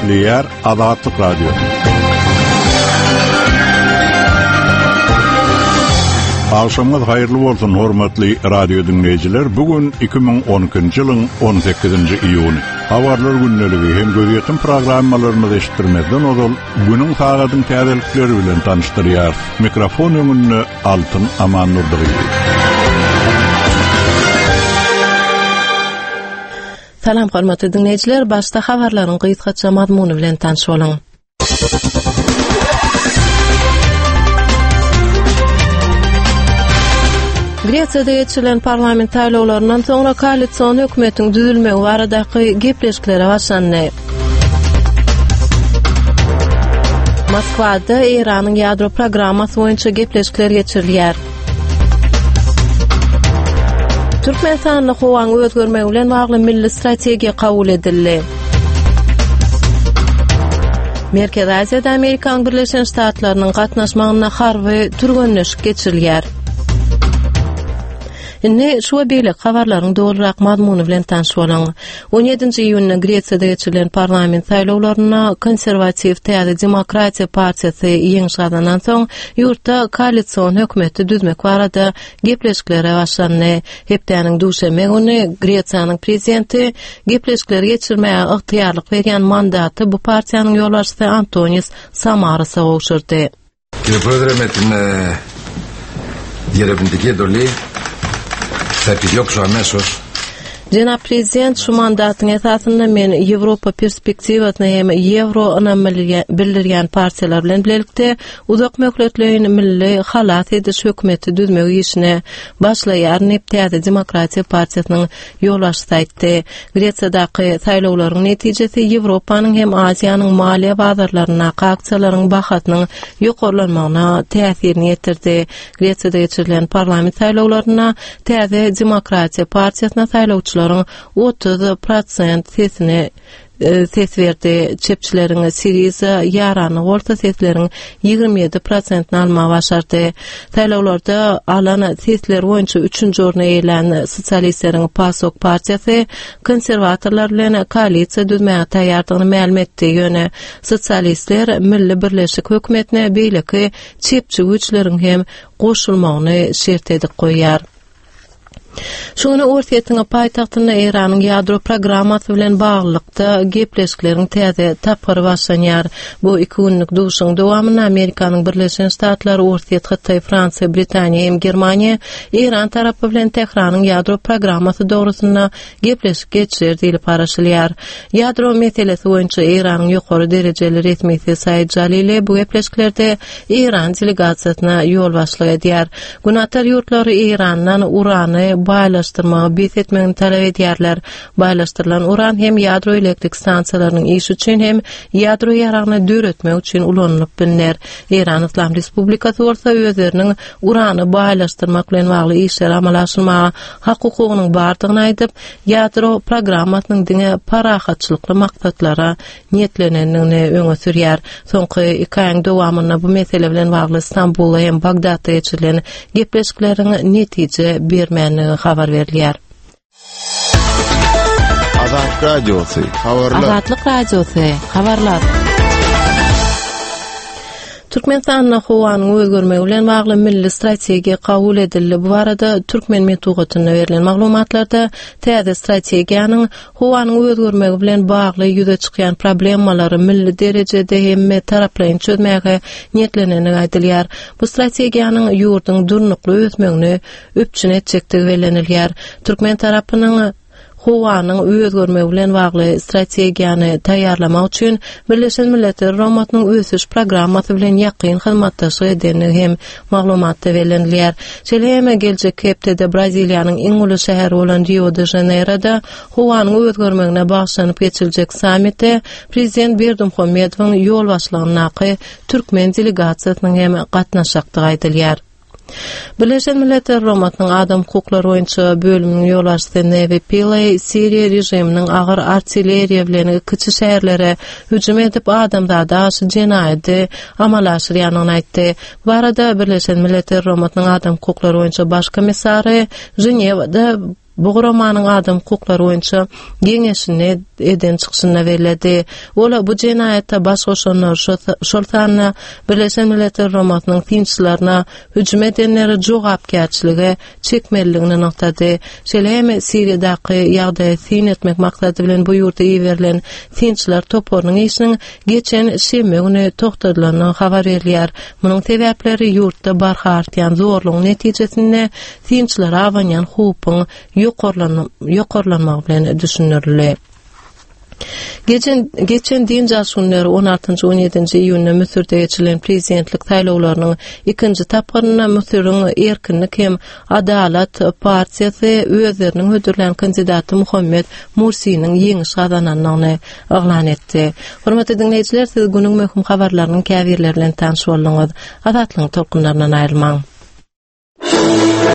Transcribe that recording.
Dinleýär Azatlyk Radio. Akşamlar hayırlı bolsun hormatly radio dinleýijiler. Bugün 2012-nji ýylyň 18-nji iýuny. Habarlar günneligi hem gözetim programmalaryny eşitdirmezden ozal günüň sagatyň täzelikleri bilen tanışdyrýar. Mikrofon öňünde Altyn Aman Nurdury. Salam hormatly dinleýijiler, başda habarlaryň gysgaça mazmuny bilen tanış boluň. Gretsiýada geçirilen parlament taýlawlaryndan soňra koalisiýon hökümetiň düzülmegi baradaky gepleşiklere başlandy. Moskwada Iranyň ýadro programmasy boýunça gepleşikler geçirilýär. Türkmenistanyň howaň özgermegi bilen bagly milli strategiýa kabul edildi. Merkez Aziýada Amerikan Birleşen Ştatlarynyň gatnaşmagyna harby türgönleşik geçirilýär. Indi şu beýle habarlaryň dogrurak mazmuny bilen tanış bolaň. 17-nji iýunda Gretsiýada geçirilen parlament saýlawlaryna konserwatiw täze demokratiýa partiýasy ýeňişadan soň ýurtda koalisiýon hökümeti düzmek barada gepleşiklere başlandy. Hepdeniň duşeme güni Gretsiýanyň prezidenti gepleşikleri geçirmäge ygtyýarlyk berýän mandaty bu partiýanyň ýolbaşçysy Antonis Samaras'a gowşurdy. Κύριε με την διερευνητική εντολή θα επιδιώξω αμέσως. Jena prezident şu mandatyň esasynda men Ýewropa perspektiwasyny hem Ýewro bildirýän partiýalar bilen birlikde uzak möhletleýän milli halat ediş hökümeti düzmegi işine başlaýar Täze Demokratiýa partiýasynyň ýolbaşçysy aýtdy. Gretsiýadaky saýlawlaryň netijesi Ýewropanyň hem Aziýanyň maliýe bazarlaryna aksiýalaryň bahatynyň ýokarlanmagyna täsirini ýetirdi. Gretsiýada geçirilen parlament saýlawlaryna Täze Demokratiýa partiýasyna saýlawçylar 30% ses verdi. Çepçileriň Siriza ýarany orta sesleriň 27%ni almagy başardy. Saýlawlarda alan sesler boýunça 3-nji orna eýilen sosialistleriň PASOK partiýasy konserwatorlar bilen koalisiýa düzmäge taýýardygyny ma'lum etdi. Ýöne sosialistler milli birleşik hökümetine beýleki çepçi güýçleriň hem goşulmagyny şert edip goýýar. Şunu ortaýetine paýtagtyna Iranyň ýadro programmasy bilen baglykda gepleşikleriň täze tapgary başlanýar. Bu 2 günlük duşuň dowamyna Amerikanyň Birleşen Ştatlary, Ortaýet Hytaý, Fransiýa, Britaniýa hem Germaniýa Iran tarapy bilen Tehranyň ýadro programmasy dogrusynda gepleşik geçirir diýilip araşdyrýar. Ýadro meselesi boýunça Iranyň ýokary derejeli resmisi Said Jalili bu gepleşiklerde Iran delegasiýasyna ýol başlyk edýär. Gunatar ýurtlary Irandan urany baylaşdyrmagy beýletmegini talap edýärler. Baylaşdyrylan uran hem ýadro elektrik stansiýalarynyň iş üçin hem ýadro ýaragyny döretmek üçin ulanylyp bilinýär. Iran Islam Respublikasy bolsa özleriniň urany baylaşdyrmak bilen bagly işler amalaşylmagy hakykynyň bardygyny aýdyp, ýadro programmasynyň diňe parahatçylykly maksatlara niýetlenenini öňe sürýär. Soňky 2 aýyň dowamyna bu mesele bilen bagly Istanbulda hem Bagdadda geçirilen gepleşikleriň netije bermänligi habar berilýär. Azatlyk Radiosu, habarlar. Azatlyk Radiosu, habarlar. Türkmenistanyň howanyň özgermegi bilen bagly milli strategiýa kabul edildi. Bu arada Türkmen metugatyna berilen maglumatlarda täze strategiýanyň howanyň özgermegi bilen bagly ýüze çykýan problemalary milli derejede hem taraplaryň çözmäge niýetleneni aýdylýar. Bu strategiýanyň ýurtyň durnukly ösmegini öpçün etjekdigi bellenilýär. Türkmen tarapynyň howanyň özgermegi bilen bagly strategiýany taýýarlamak üçin Birleşen Milletler Romatnyň ösüş programmasy bilen ýakyn hyzmatdaşlyk edenligi hem maglumatda berilýär. Şeýle geljek hepde Braziliýanyň iň uly şäheri bolan Rio de Janeiro'da howanyň özgermegine bagşlanyp geçirijek sammitde prezident Berdimuhammedowyň ýol başlygyna Türkmen delegasiýasynyň hem gatnaşakdygy aýdylýar. Birleşen Milletler Romatnyň adam hukuklary boýunça bölüminiň ýolbaşçysy Nevi Pillay Siriýa rejiminiň agyr artilleriýa bilen kiçi şäherlere hüjüm edip adamzady aşy jenaýaty amalaşdyrýanyny aýtdy. Barada Birleşen Milletler Romatnyň adam hukuklary boýunça baş komissary Jenewada Bu romanın adam hukukları boýunça geňeşini eden çykşyna berildi. Ola bu jenayatda baş goşanlar şol sanna Birleşen Milletler Romatnyň tinçlaryna hüjüm edenleri jogapkärçiligi çekmeliligini noktady. Şeýle Siriýadaky ýagdaýy sin etmek maksady bilen bu ýurtda ýeberilen tinçlar toporunyň işiniň geçen şeme güni toktadylygyny habar berýär. Munyň sebäpleri ýurtda barha artýan zorlugyň netijesinde tinçlar awanýan hupyň ýokarlanmagy bilen düşünürilýär. Geçen din jaşunlary 16-17 iýunda Müsürde geçirilen prezidentlik saýlawlarynyň ikinji tapgyryna Müsürüň erkinlik hem adalat partiýasy özleriniň hödürlän kandidaty Muhammed Mursiýiň ýeňiş gazananyny aglan etdi. Hormatly dinleýijiler, siz günüň möhüm habarlarynyň käbirleri bilen tanyş boldyňyz. Azatlyň tolkunlaryndan aýrylmaň.